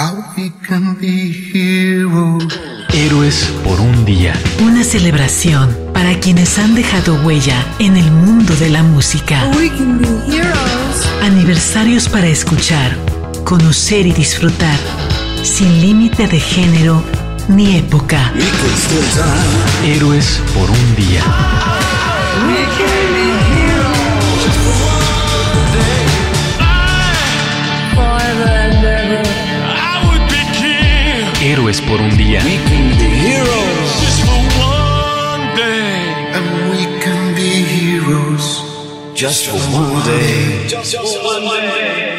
we can be heroes. Héroes por un día. Una celebración para quienes han dejado huella en el mundo de la música. We can be heroes. Aniversarios para escuchar, conocer y disfrutar, sin límite de género ni época. Héroes por un día. Héroes por un día. We can be heroes. Just for one day. And we can be heroes. Just for one day. Just for one day.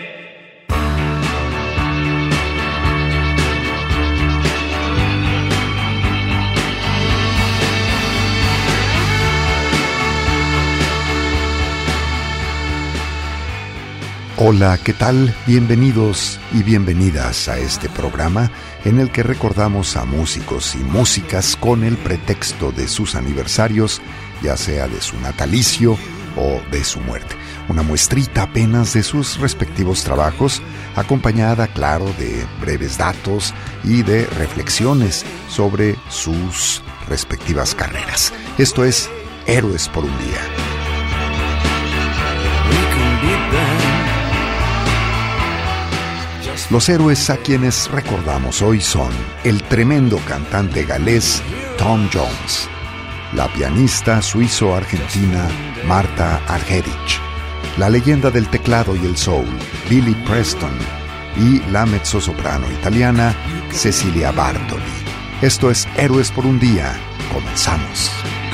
Hola, ¿qué tal? Bienvenidos y bienvenidas a este programa en el que recordamos a músicos y músicas con el pretexto de sus aniversarios, ya sea de su natalicio o de su muerte. Una muestrita apenas de sus respectivos trabajos, acompañada, claro, de breves datos y de reflexiones sobre sus respectivas carreras. Esto es Héroes por un día. Los héroes a quienes recordamos hoy son el tremendo cantante galés Tom Jones, la pianista suizo-argentina Marta Argerich, la leyenda del teclado y el soul Billy Preston y la mezzosoprano italiana Cecilia Bartoli. Esto es Héroes por un día. Comenzamos.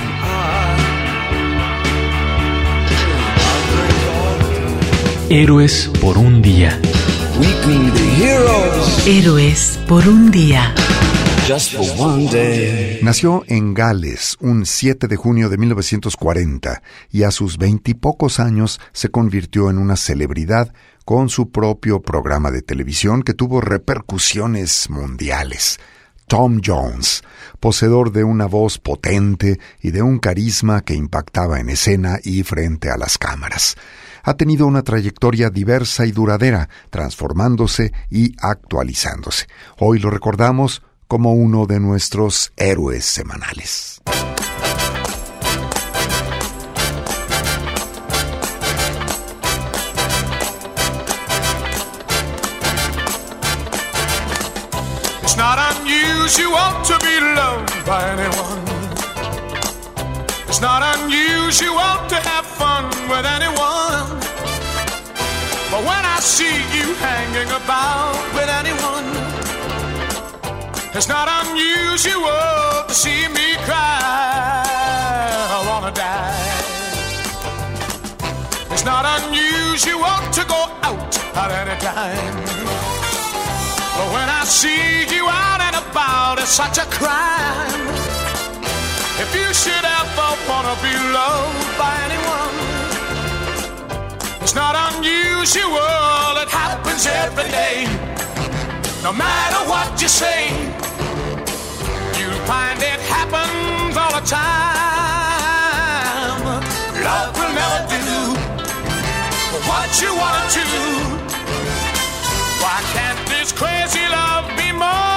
Héroes por un día. We can be heroes. Héroes por un día. Just for one day. Nació en Gales un 7 de junio de 1940 y a sus 20 y pocos años se convirtió en una celebridad con su propio programa de televisión que tuvo repercusiones mundiales. Tom Jones, poseedor de una voz potente y de un carisma que impactaba en escena y frente a las cámaras. Ha tenido una trayectoria diversa y duradera, transformándose y actualizándose. Hoy lo recordamos como uno de nuestros héroes semanales. It's not unusual to be loved by anyone. It's not unusual to have fun with anyone. But when I see you hanging about with anyone, it's not unusual to see me cry. I wanna die. It's not unusual to go out at any time. But when I see you out and about, it's such a crime. If you should ever wanna be loved by anyone, it's not unusual, it happens every day. No matter what you say, you'll find it happens all the time. Love will never do what you wanna do. Why can't this crazy love be more?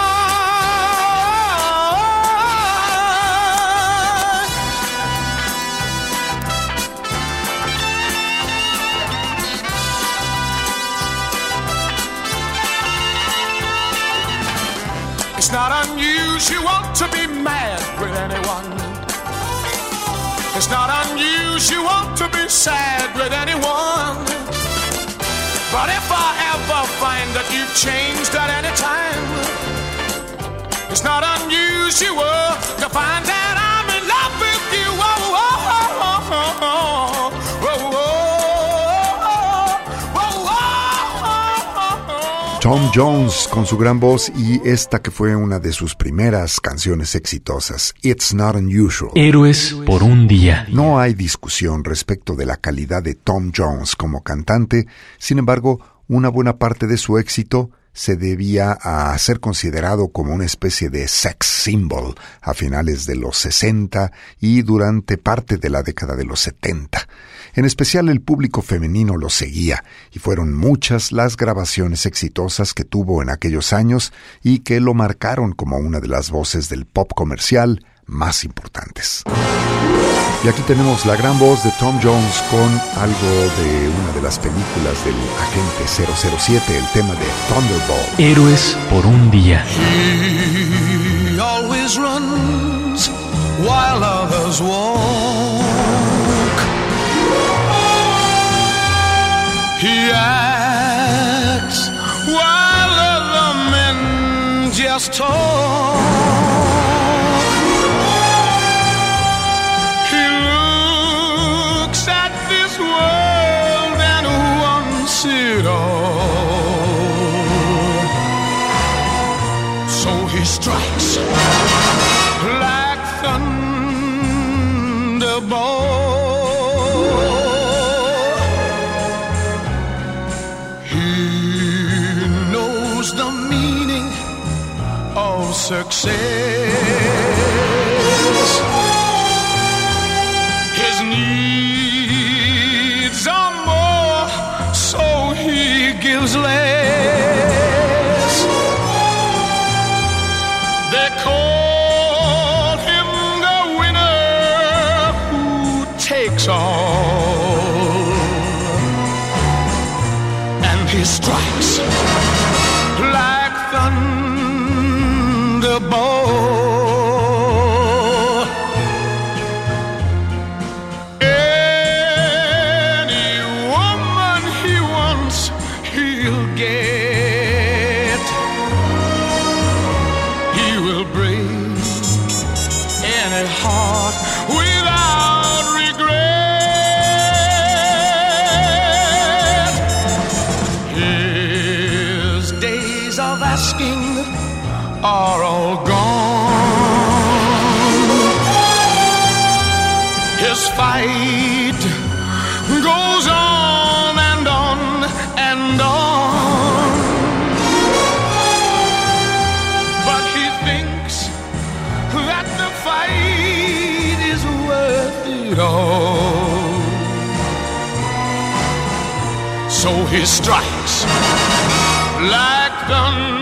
It's not unusual to be mad with anyone. It's not unusual to be sad with anyone. But if I ever find that you've changed at any time, it's not unusual to find that I'm in love with you. Oh, oh, oh, oh, oh, oh, oh, oh. Tom Jones con su gran voz y esta que fue una de sus primeras canciones exitosas, It's Not Unusual. Héroes por un día. No hay discusión respecto de la calidad de Tom Jones como cantante, sin embargo, una buena parte de su éxito se debía a ser considerado como una especie de sex symbol a finales de los 60 y durante parte de la década de los 70. En especial el público femenino lo seguía, y fueron muchas las grabaciones exitosas que tuvo en aquellos años y que lo marcaron como una de las voces del pop comercial más importantes. Y aquí tenemos la gran voz de Tom Jones con algo de una de las películas del Agente 007, el tema de Thunderball. Héroes por un día. He always runs while others walk. He acts while other men just talk. He looks at this world and wants it all. So he strikes like thunderbolt. The meaning of success. His needs are more, so he gives less. They call him the winner who takes all, and he strikes like thunderbolt. Any woman he wants, he'll get. He will break any heart without regret. His days of asking are all gone. His fight goes on and on and on. But he thinks that the fight is worth it all. So he strikes like thunder.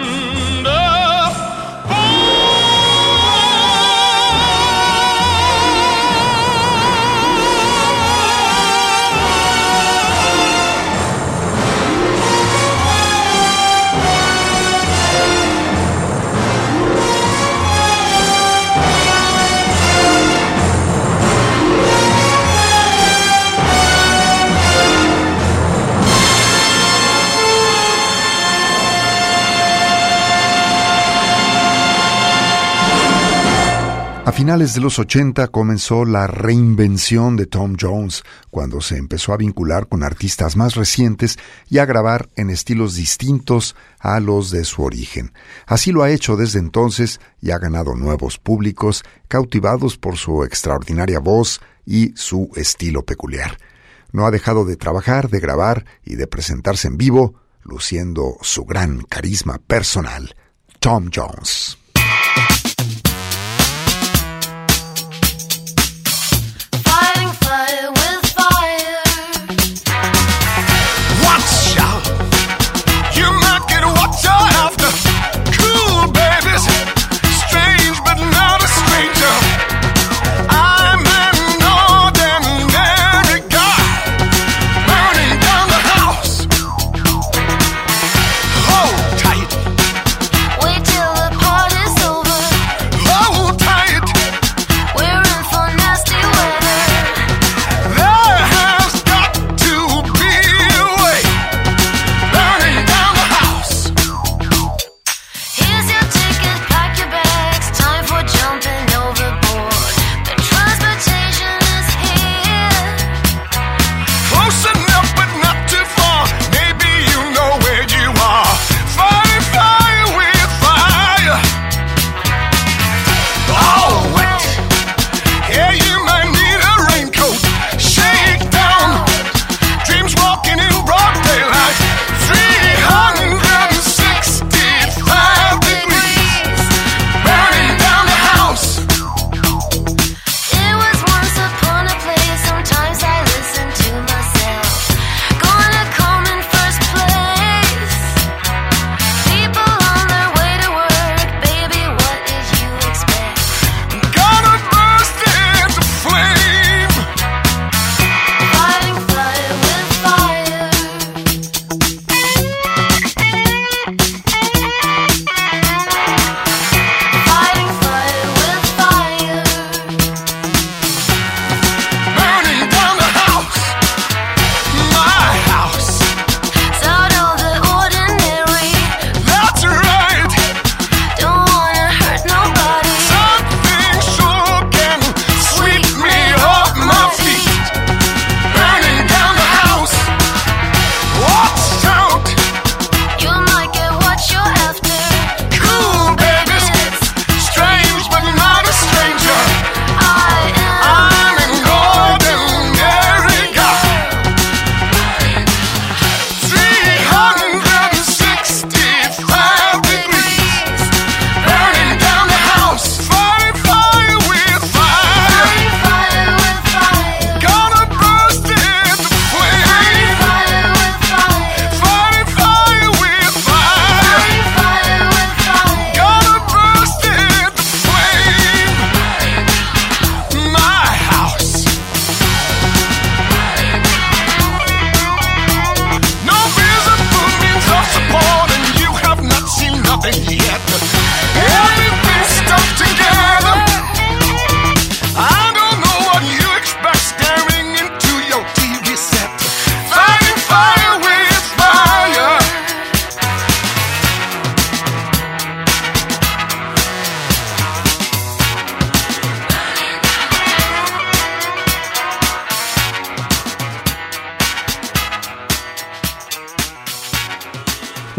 A finales de los 80 comenzó la reinvención de Tom Jones, cuando se empezó a vincular con artistas más recientes y a grabar en estilos distintos a los de su origen. Así lo ha hecho desde entonces y ha ganado nuevos públicos, cautivados por su extraordinaria voz y su estilo peculiar. No ha dejado de trabajar, de grabar y de presentarse en vivo, luciendo su gran carisma personal. Tom Jones. Wait till the party's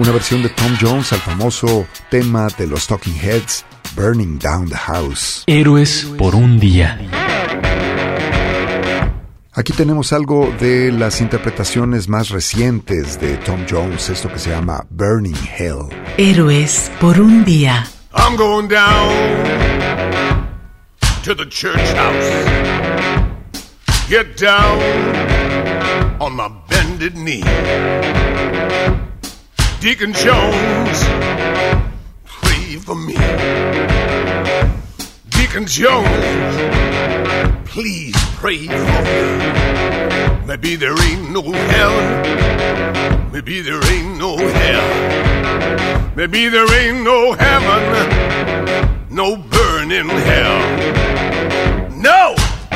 una versión de Tom Jones al famoso tema de los Talking Heads, Burning Down the House. Héroes por un día. Aquí tenemos algo de las interpretaciones más recientes de Tom Jones, esto que se llama Burning Hell. Héroes por un día. I'm going down to the church house. Get down on my bended knee. Deacon Jones, pray for me. Deacon Jones, please pray for me. Maybe there ain't no hell. Maybe there ain't no hell. Maybe there ain't no heaven. No burning hell. No!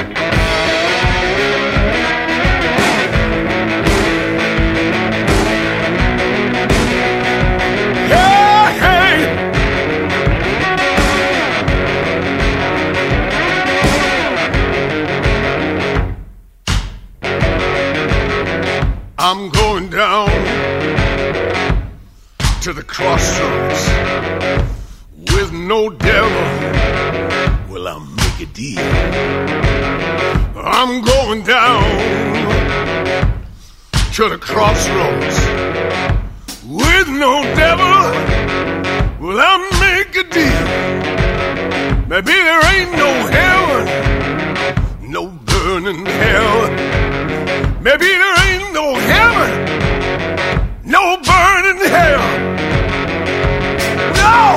I'm going down to the crossroads with no devil. Will I make a deal? I'm going down to the crossroads with no devil. Will I make a deal? Maybe there ain't no heaven, no burning hell. Maybe there ain't no heaven, no burning hell. No!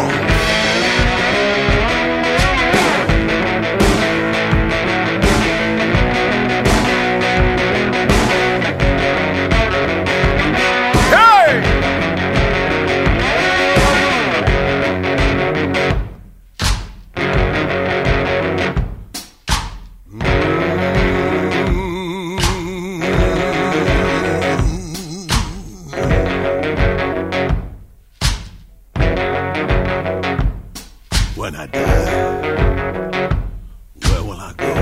When I die, where will I go?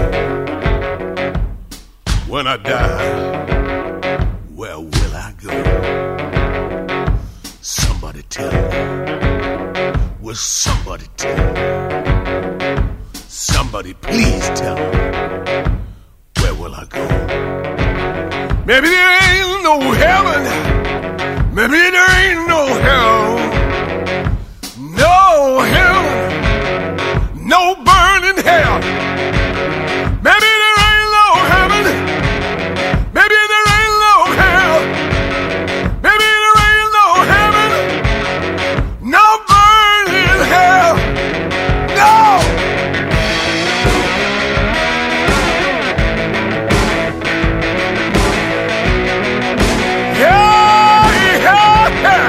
When I die, where will I go? Somebody tell me. Will somebody tell me? Somebody please tell me. Where will I go? Maybe there ain't no heaven. Maybe there ain't no hell. No heaven. No burning hell. Maybe there ain't no heaven. Maybe there ain't no hell. Maybe there ain't no heaven. No burning hell. No. Yeah, yeah, yeah.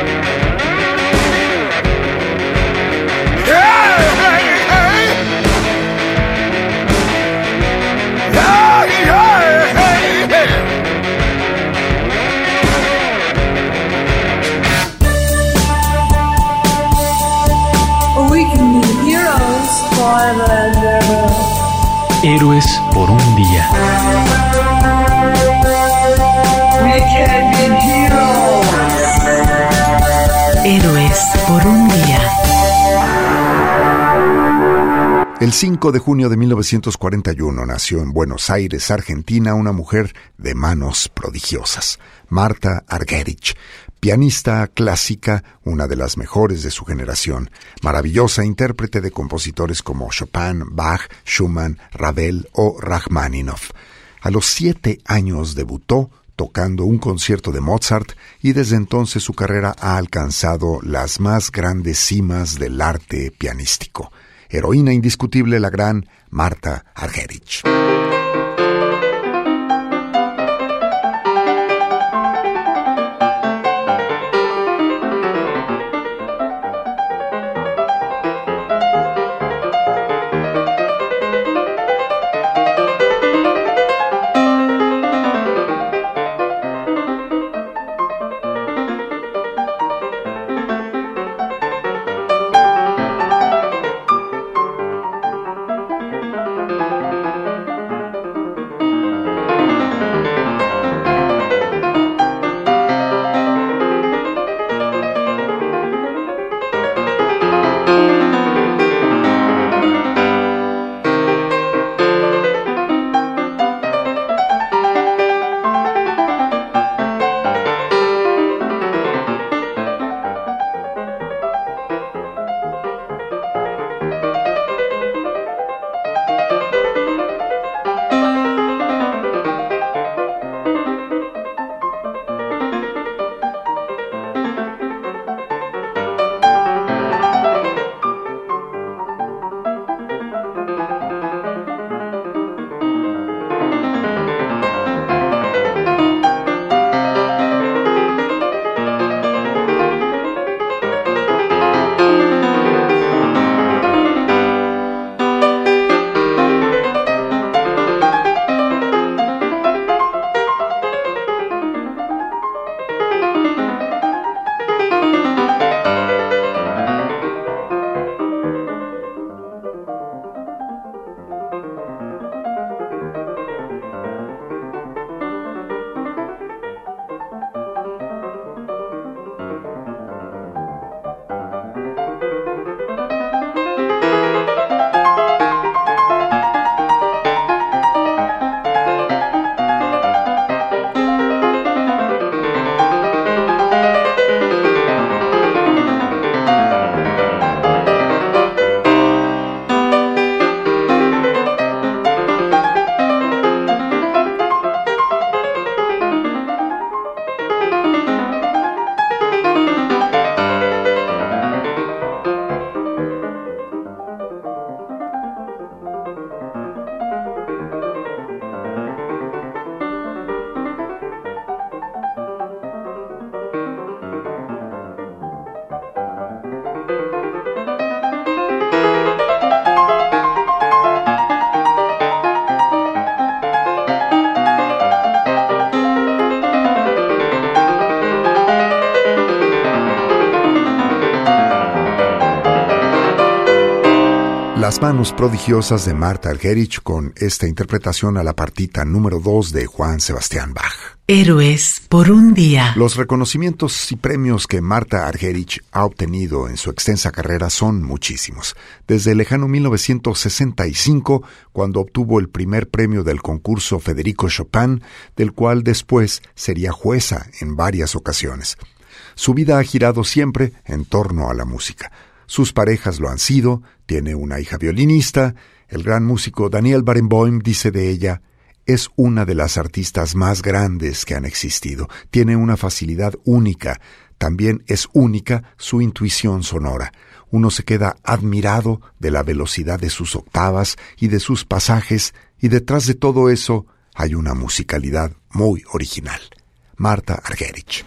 Héroes por un día. Héroes por un día. El 5 de junio de 1941 nació en Buenos Aires, Argentina, una mujer de manos prodigiosas, Martha Argerich, pianista clásica, una de las mejores de su generación, maravillosa intérprete de compositores como Chopin, Bach, Schumann, Ravel o Rachmaninoff. A los 7 años debutó tocando un concierto de Mozart y desde entonces su carrera ha alcanzado las más grandes cimas del arte pianístico. Heroína indiscutible, la gran Martha Argerich. Las manos prodigiosas de Martha Argerich con esta interpretación a la partita número 2 de Juan Sebastián Bach. Héroes por un día. Los reconocimientos y premios que Martha Argerich ha obtenido en su extensa carrera son muchísimos. Desde el lejano 1965, cuando obtuvo el primer premio del concurso Federico Chopin, del cual después sería jueza en varias ocasiones. Su vida ha girado siempre en torno a la música. Sus parejas lo han sido, tiene una hija violinista. El gran músico Daniel Barenboim dice de ella: es una de las artistas más grandes que han existido. Tiene una facilidad única. También es única su intuición sonora. Uno se queda admirado de la velocidad de sus octavas y de sus pasajes, y detrás de todo eso hay una musicalidad muy original. Martha Argerich.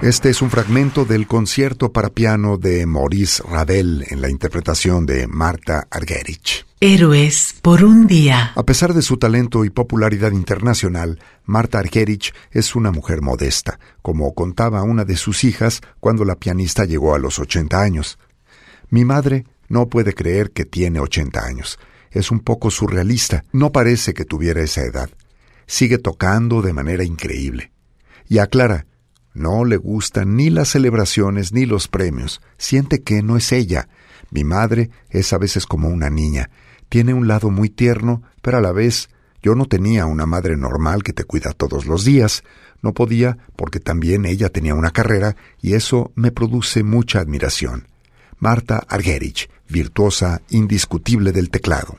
Este es un fragmento del concierto para piano de Maurice Ravel en la interpretación de Martha Argerich. Héroes por un día. A pesar de su talento y popularidad internacional, Martha Argerich es una mujer modesta, como contaba una de sus hijas cuando la pianista llegó a los 80 años. Mi madre no puede creer que tiene 80 años. Es un poco surrealista. No parece que tuviera esa edad. Sigue tocando de manera increíble. Y aclara, no le gustan ni las celebraciones ni los premios. Siente que no es ella. Mi madre es a veces como una niña. Tiene un lado muy tierno, pero a la vez yo no tenía una madre normal que te cuida todos los días. No podía porque también ella tenía una carrera y eso me produce mucha admiración. Martha Argerich, virtuosa indiscutible del teclado.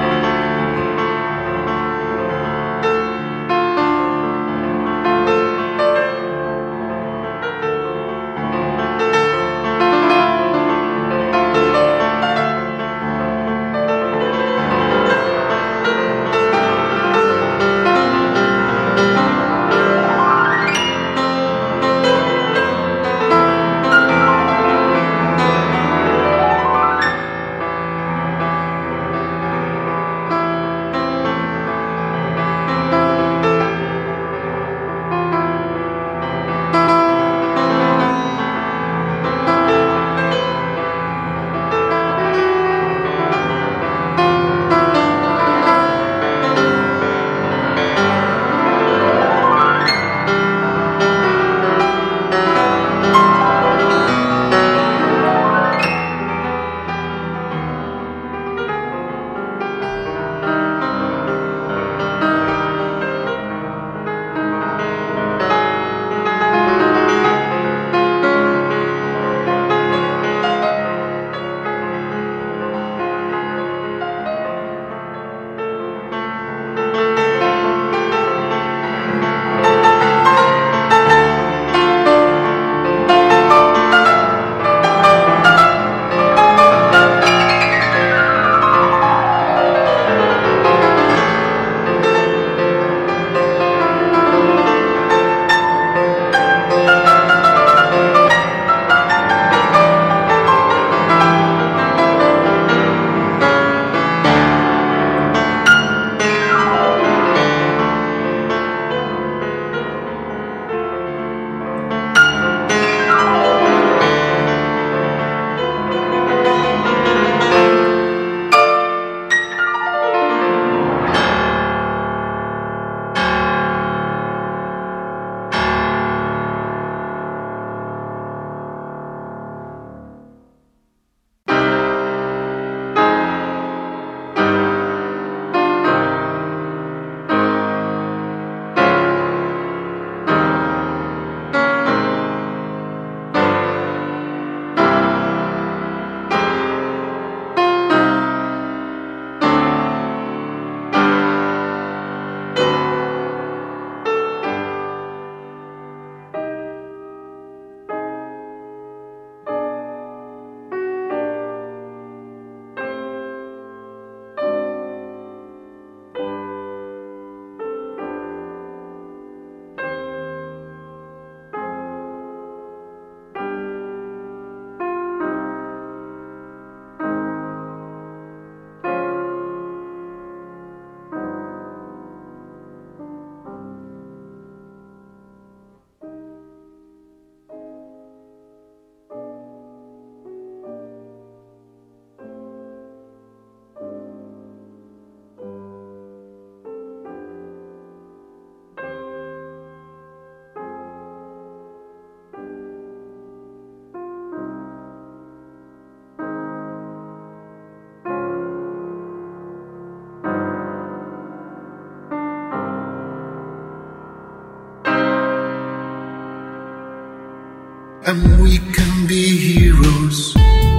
And we can be heroes.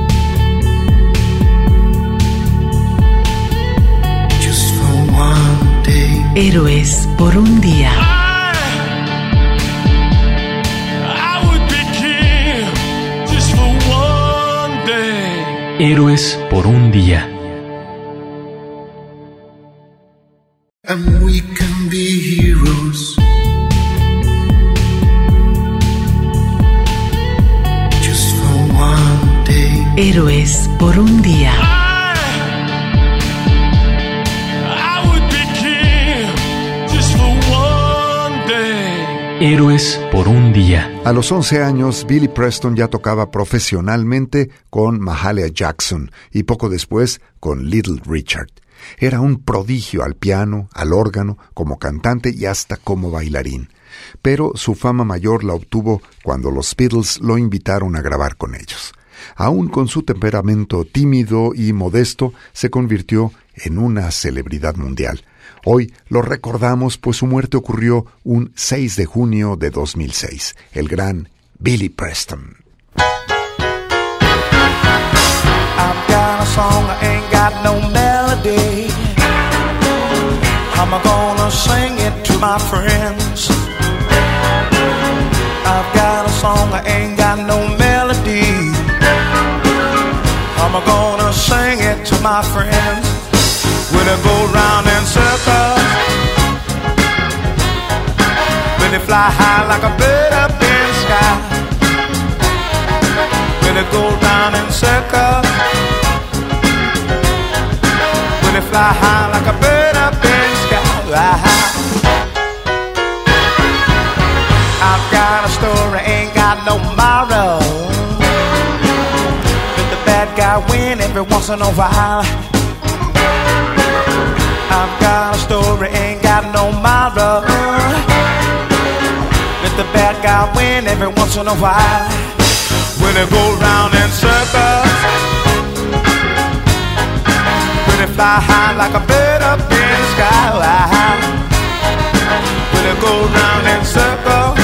Just for one day. Héroes por un día. I would be king just for one day. Héroes por un día. And we can be heroes. Héroes por un día. I would be king just for one day. Héroes por un día. A los 11 años, Billy Preston ya tocaba profesionalmente con Mahalia Jackson y poco después con Little Richard. Era un prodigio al piano, al órgano, como cantante y hasta como bailarín. Pero su fama mayor la obtuvo cuando los Beatles lo invitaron a grabar con ellos. Aún con su temperamento tímido y modesto, se convirtió en una celebridad mundial. Hoy lo recordamos pues su muerte ocurrió un 6 de junio de 2006. El gran Billy Preston. I've got a song, I ain't got no melody. I'm gonna sing it to my friends. I've got a song, I ain't got no melody. I'm gonna sing it to my friends. When I go round in circles, when they fly high like a bird up in the sky. When they go round in circles, when they fly high like a bird up in the sky. I've got a story, ain't got no moral. Let the bad guy win every once in a while. I've got a story, ain't got no moral. Let the bad guy win every once in a while. When they go round in circles, when they fly high like a bird up in the sky. When they go round in circles,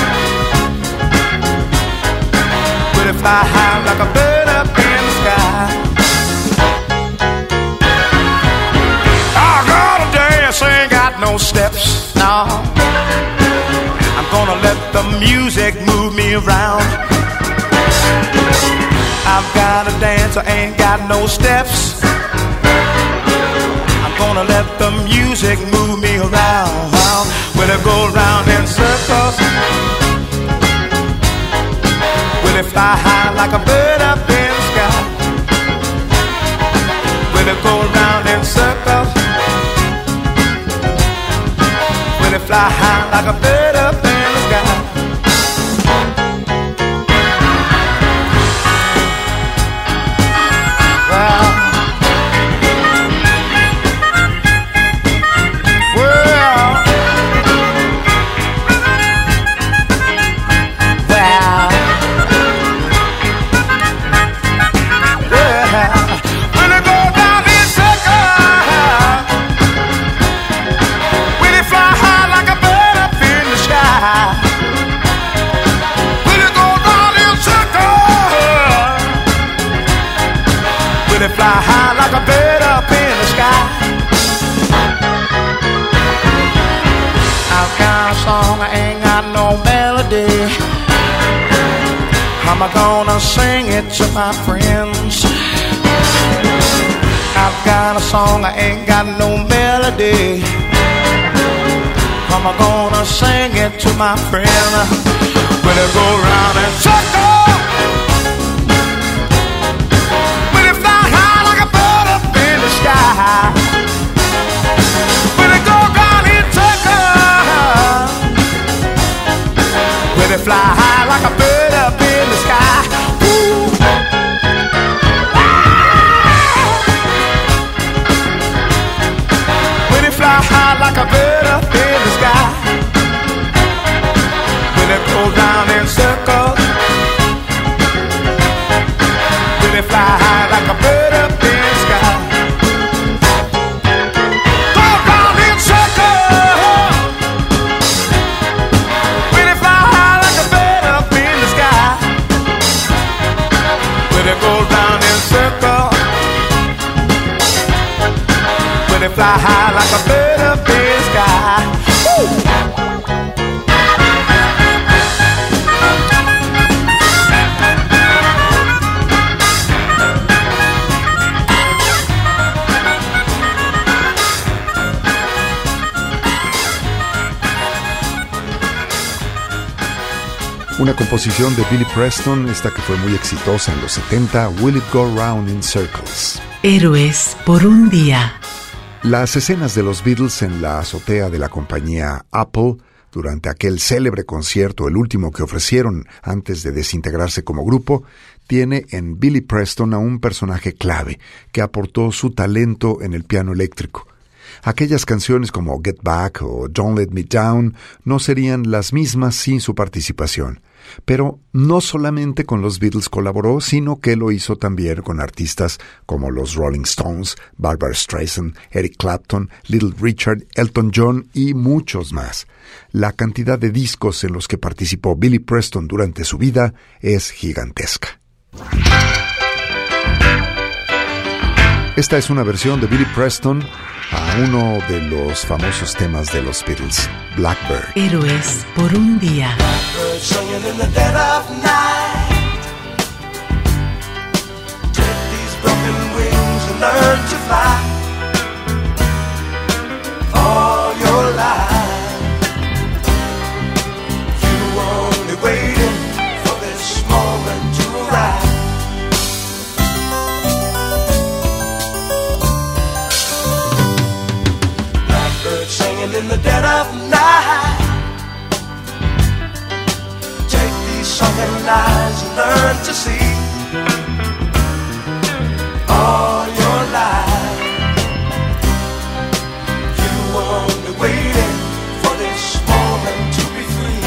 when they fly high like a bird up in the sky. I gotta dance, ain't got no steps, no. I'm gonna let the music move me around. I've got to dance, I ain't got no steps. I'm gonna let the music move me around. When I go round in circles, when I fly high like a bird up in the sky. When I go round in circles, when I fly high like a bird up in the sky. Fly high like a bird up in the sky. I've got a song, I ain't got no melody. How am I gonna sing it to my friends? I've got a song, I ain't got no melody. How am I gonna sing it to my friends? When I go round and circle, sky. When they go down in circles, when they fly high like a bird up in the sky. Ooh. When they fly high like a bird up in the sky. When they go down in circles, when they fly high like a bird up in the sky. They fly high like a bird up in the sky. Una composición de Billy Preston, esta que fue muy exitosa en los 70, Will It Go Round in Circles. Héroes por un día. Las escenas de los Beatles en la azotea de la compañía Apple durante aquel célebre concierto, el último que ofrecieron antes de desintegrarse como grupo, tiene en Billy Preston a un personaje clave que aportó su talento en el piano eléctrico. Aquellas canciones como Get Back o Don't Let Me Down no serían las mismas sin su participación. Pero no solamente con los Beatles colaboró, sino que lo hizo también con artistas como los Rolling Stones, Barbra Streisand, Eric Clapton, Little Richard, Elton John y muchos más. La cantidad de discos en los que participó Billy Preston durante su vida es gigantesca. Esta es una versión de Billy Preston a uno de los famosos temas de los Beatles, Blackbird. Héroes por un día. Blackbird singing in the dead of night. Take these broken wings and learn to fly. All your life, you only waiting for this moment to arrive. Singing in the dead of night. Take these sunken eyes and learn to see. All your life, you only waiting for this moment to be free.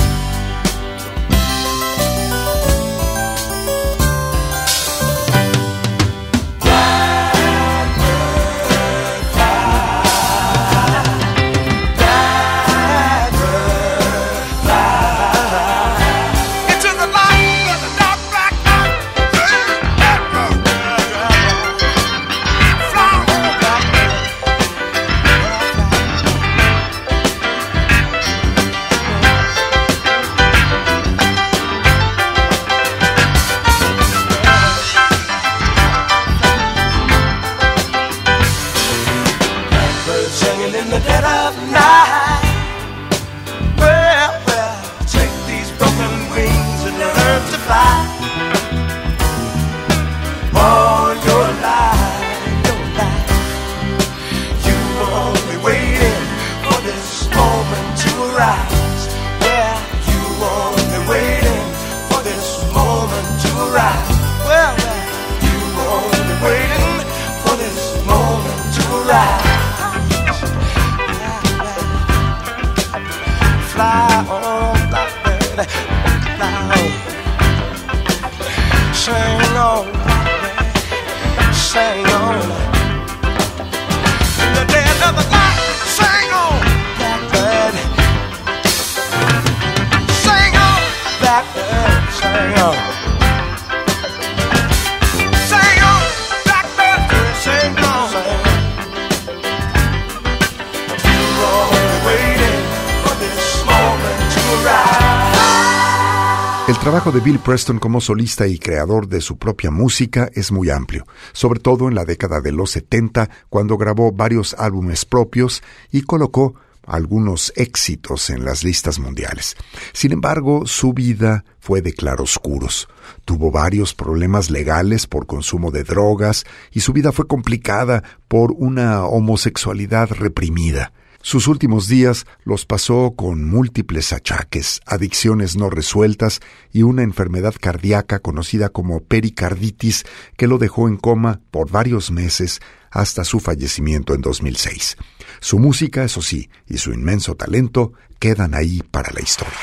El trabajo de Bill Preston como solista y creador de su propia música es muy amplio, sobre todo en la década de los 70, cuando grabó varios álbumes propios y colocó algunos éxitos en las listas mundiales. Sin embargo, su vida fue de claroscuros. Tuvo varios problemas legales por consumo de drogas y su vida fue complicada por una homosexualidad reprimida. Sus últimos días los pasó con múltiples achaques, adicciones no resueltas y una enfermedad cardíaca conocida como pericarditis que lo dejó en coma por varios meses hasta su fallecimiento en 2006. Su música, eso sí, y su inmenso talento quedan ahí para la historia.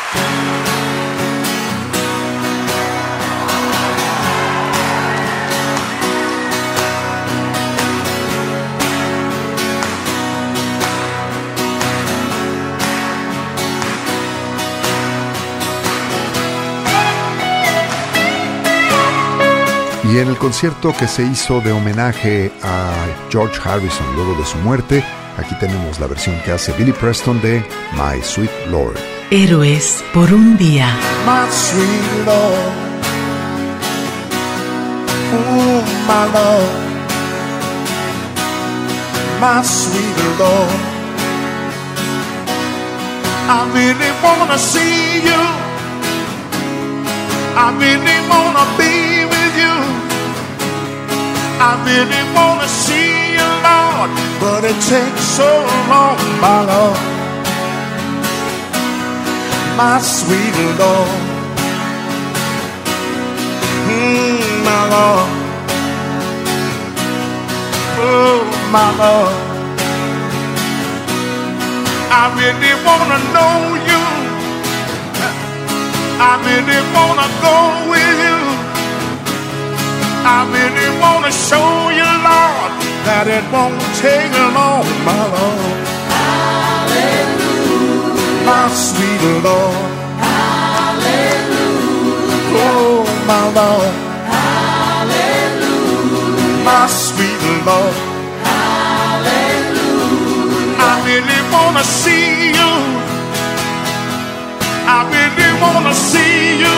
Y en el concierto que se hizo de homenaje a George Harrison luego de su muerte, aquí tenemos la versión que hace Billy Preston de My Sweet Lord. Héroes por un día. My sweet Lord, oh my Lord, my sweet Lord, I really wanna see you I really wanna be with you. I really wanna see you, Lord, but it takes so long, my Lord, my sweet Lord, my Lord, oh my Lord. I really wanna know you. I really wanna go with you. I really wanna show you, Lord, that it won't take long, my Lord. Hallelujah. My sweet Lord. Hallelujah. Oh, my Lord. Hallelujah. My sweet Lord. Hallelujah. I really wanna see you. I really wanna see you.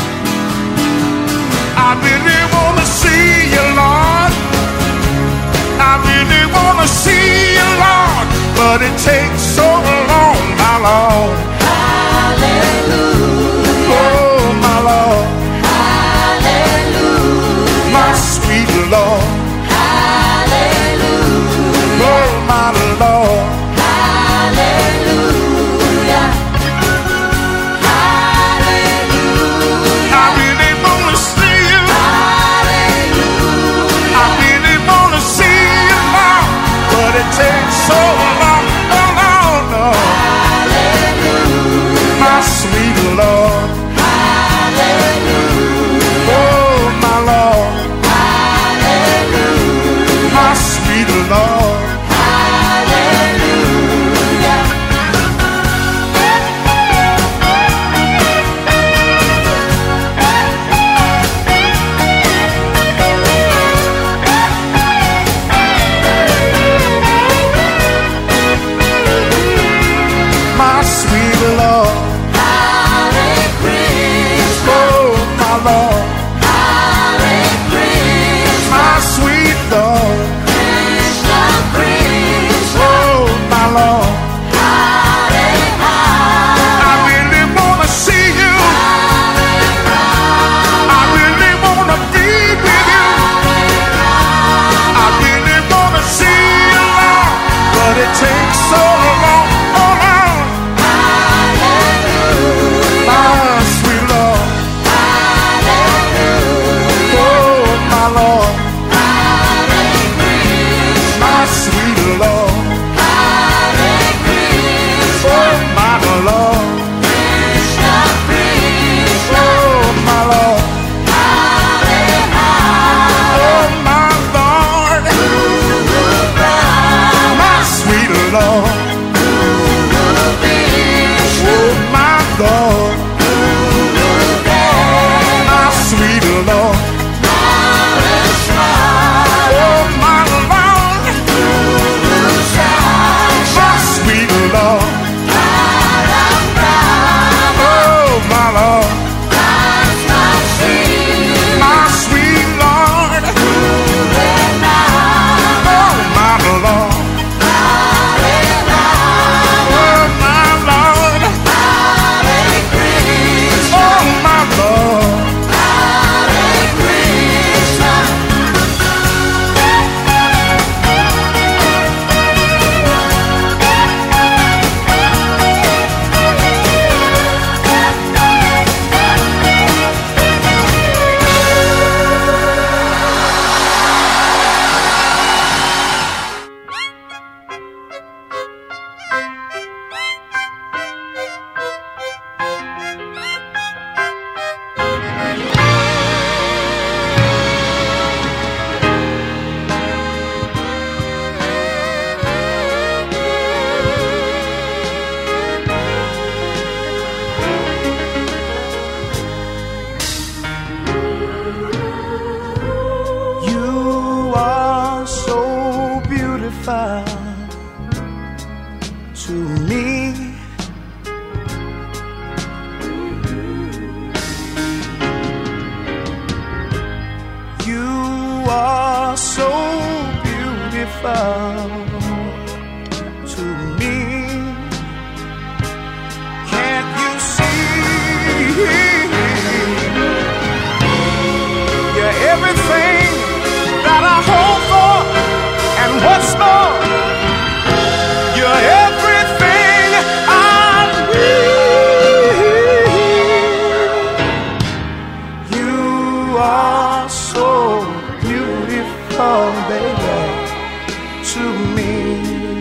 I really wanna see you, Lord. I really wanna see you, Lord, but it takes so long, my Lord. Hallelujah. Oh, my Lord. Hallelujah. My sweet Lord. Hallelujah. Oh, my Lord. Hallelujah. Hallelujah. I really wanna see you. Hallelujah. I really wanna see you, Lord, but it takes so long, so long, Lord. Hallelujah. My sweet Lord. Hallelujah. Oh, my Lord. Hallelujah. My sweet Lord. everything that I hope for, and what's more, you're everything I need. You are so beautiful, baby, to me.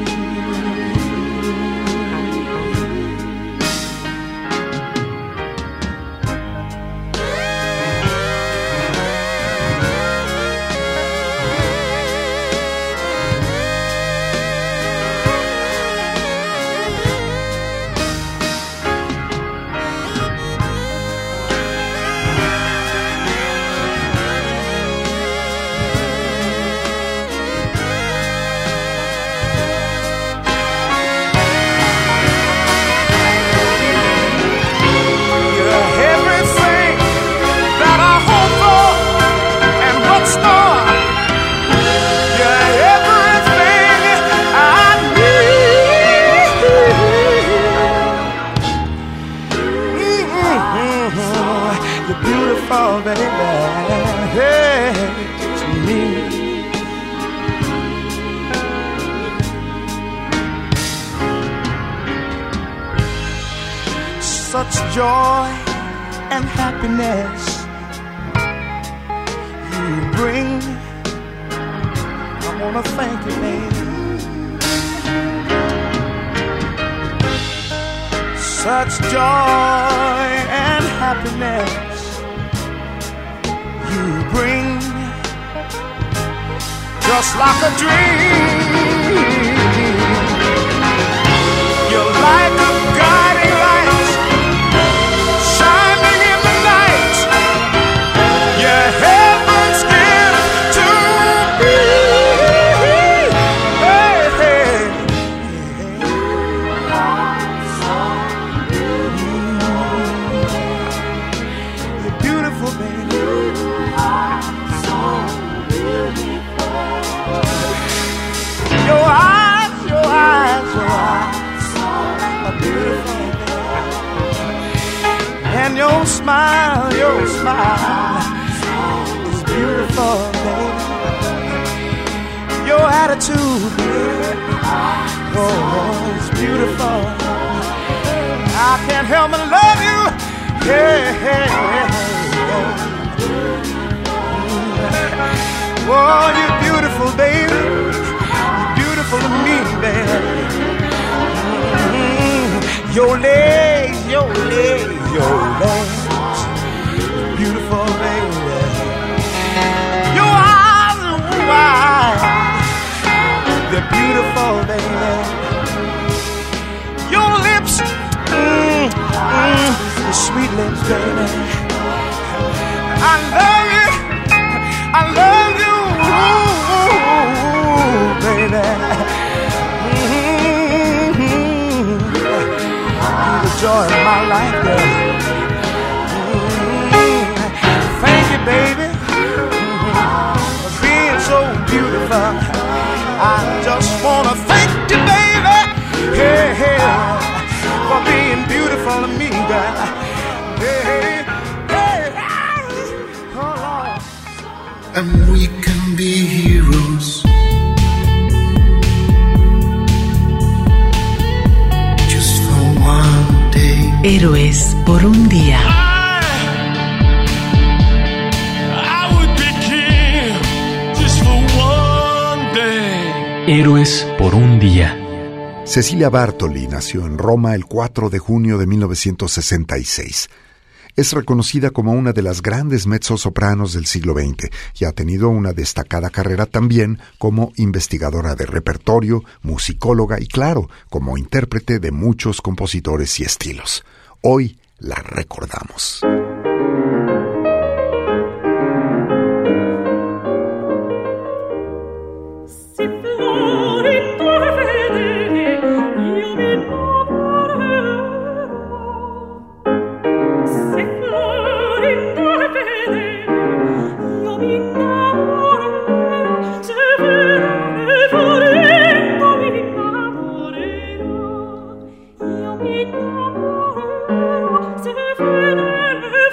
Such joy and happiness you bring. I wanna thank you, baby. Such joy and happiness you bring, just like a dream. You're like a guiding light, shining in the night. You're heaven's gift to me. Hey, hey, you're beautiful, baby. Your eyes are beautiful, and your smile is beautiful, baby. Your attitude, oh, it's beautiful. I can't help but love you, yeah, yeah. Oh, you're beautiful, baby. You're beautiful to me, baby. Your legs, beautiful, baby. Your eyes are wide, they're beautiful, baby. Your lips, your sweet lips, baby. I love you, baby. You're the joy of my life, girl. Thank you, baby, for being so beautiful. I just wanna thank you, baby, hey, hey, for being beautiful to me, girl. Hey, hey, hey, oh Lord. And we can be heroes. Just for one day. Héroes por un día. Héroes por un día. Cecilia Bartoli nació en Roma el 4 de junio de 1966. Es reconocida como una de las grandes mezzosopranos del siglo XX y ha tenido una destacada carrera también como investigadora de repertorio, musicóloga y, claro, como intérprete de muchos compositores y estilos. Hoy la recordamos. Se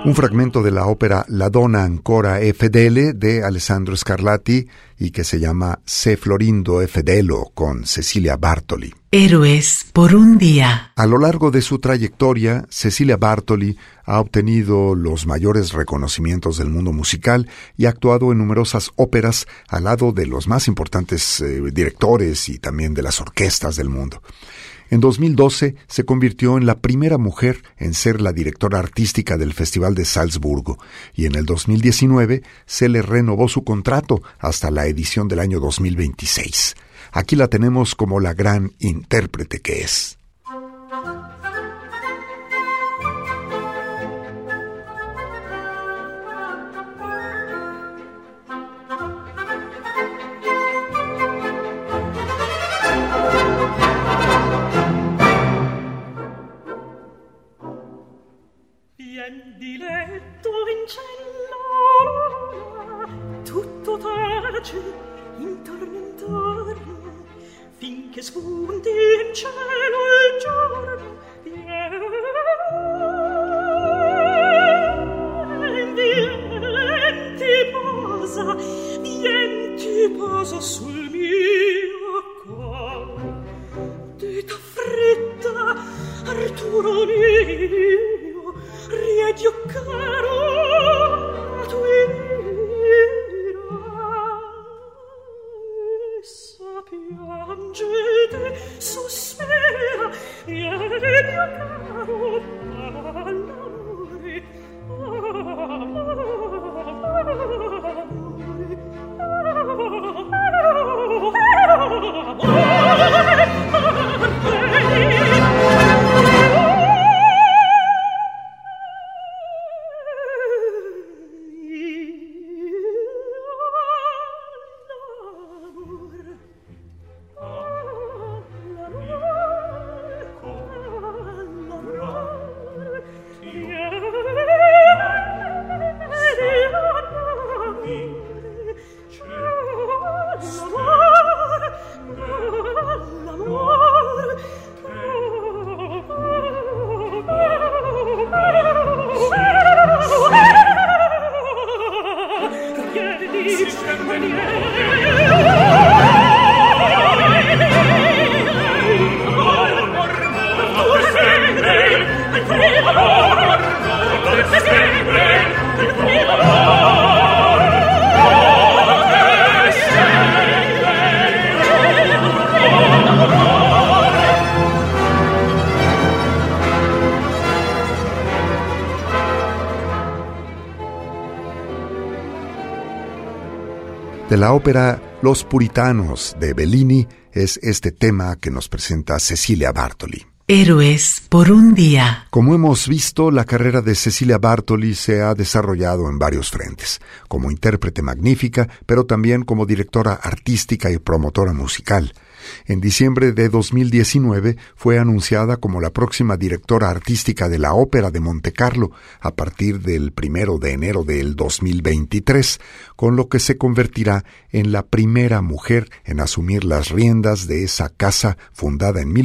Un fragmento de la ópera La donna ancora è fedele de Alessandro Scarlatti y que se llama Se Florindo è fedelo con Cecilia Bartoli. Héroes por un día. A lo largo de su trayectoria, Cecilia Bartoli ha obtenido los mayores reconocimientos del mundo musical y ha actuado en numerosas óperas al lado de los más importantes directores y también de las orquestas del mundo. En 2012 se convirtió en la primera mujer en ser la directora artística del Festival de Salzburgo y en el 2019 se le renovó su contrato hasta la edición del año 2026. Aquí la tenemos como la gran intérprete que es. Di letto Vincella, tutto tace intorno, finché spunti in cielo il giorno. Vienti posa sul mio cuore. Dita fritta, Arturo mio, Riedio caro, tu essa piangete, sospira, Riedio caro, all'amore, De la ópera Los Puritanos de Bellini es este tema que nos presenta Cecilia Bartoli. Héroes por un día. Como hemos visto, la carrera de Cecilia Bartoli se ha desarrollado en varios frentes, como intérprete magnífica, pero también como directora artística y promotora musical. En diciembre de 2019 fue anunciada como la próxima directora artística de la Ópera de Montecarlo a partir del 1 de enero del 2023, con lo que se convertirá en la primera mujer en asumir las riendas de esa casa fundada en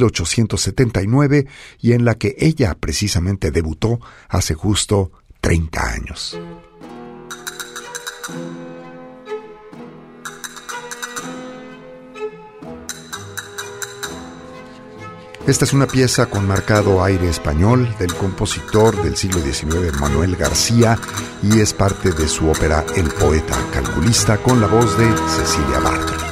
1879 y en la que ella precisamente debutó hace justo 30 años. Esta es una pieza con marcado aire español del compositor del siglo XIX Manuel García y es parte de su ópera El poeta calculista con la voz de Cecilia Bartoli.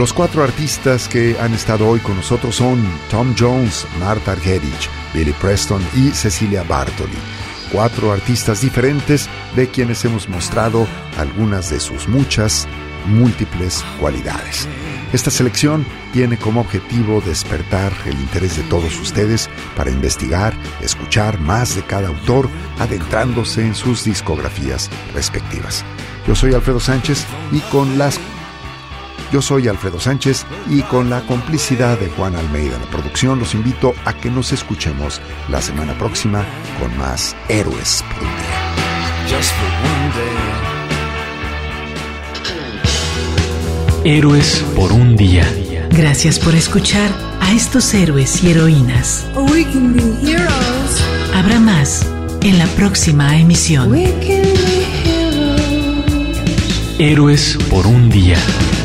Los 4 artistas que han estado hoy con nosotros son Tom Jones, Martha Argerich, Billy Preston y Cecilia Bartoli. 4 artistas diferentes de quienes hemos mostrado algunas de sus muchas, múltiples cualidades. Esta selección tiene como objetivo despertar el interés de todos ustedes para investigar, escuchar más de cada autor, adentrándose en sus discografías respectivas. Yo soy Alfredo Sánchez y con la complicidad de Juan Almeida en la producción, los invito a que nos escuchemos la semana próxima con más Héroes por un día. Just for one day. Héroes por un día. Gracias por escuchar a estos héroes y heroínas. We can be heroes. Habrá más en la próxima emisión. We can be heroes. Héroes por un día.